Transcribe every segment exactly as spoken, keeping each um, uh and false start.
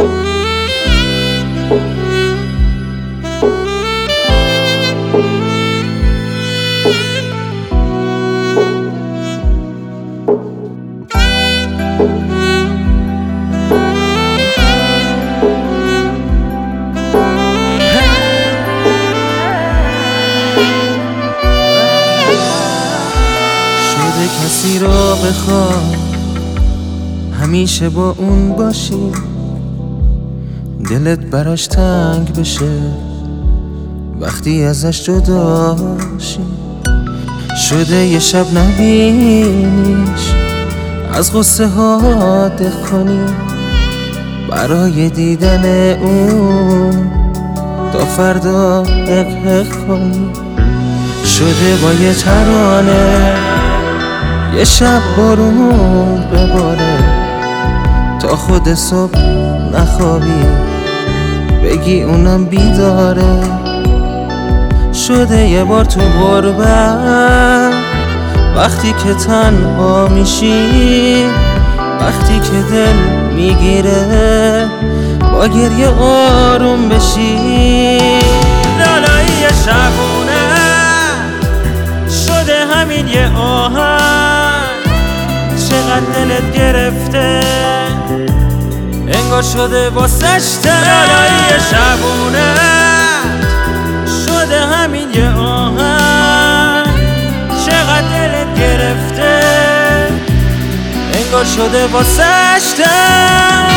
کسی را بخوای همیشه با اون باشی، دلت براش تنگ بشه وقتی ازش جداشی. شده یه شب نبینیش از غصه ها دق کنی، برای دیدن اون تا فردا حق حق کنی. شده با یه ترانه یه شب بارون بباره تا خود صبح نخوابی بگی اونم بیداره. شده یه بار تو غربت وقتی که تنها میشی، وقتی که دل میگیره با گریه آروم بشی. لالایی شبونه شده همین یه آهنگ، چقدر دلت گرفته انگار شده واسش تنگ. لالایی شبونه شده همین یه آهنگ، چقدر دلت گرفته انگار شده واسش تنگ.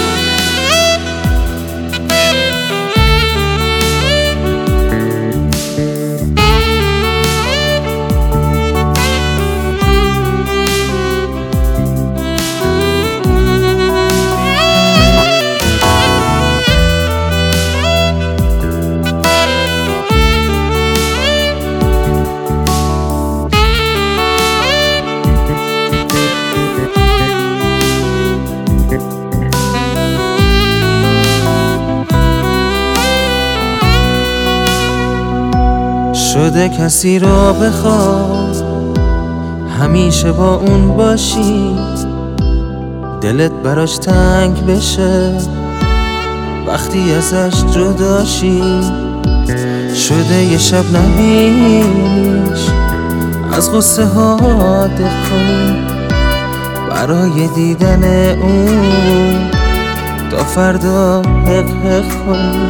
شده کسی را بخواد همیشه با اون باشی، دلت براش تنگ بشه وقتی ازش جداشی. شده یه شب نبینیش از غصه ها دق کنی، برای دیدن اون تا فردا حق حق کنی.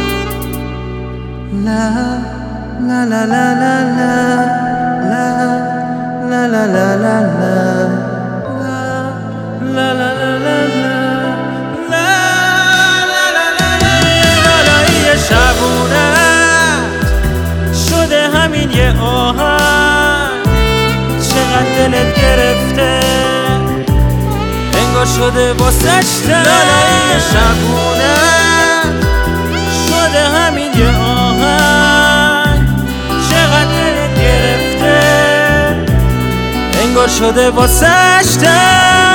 لا La la la la la la la la la la la la la la la لالایی شبونه شده همین یه آهنگ، چقدر دلت گرفته انگار شده واسش تنگ. لالایی شبونه شده همین یه آهنگ، انگار شده واسش تنگ.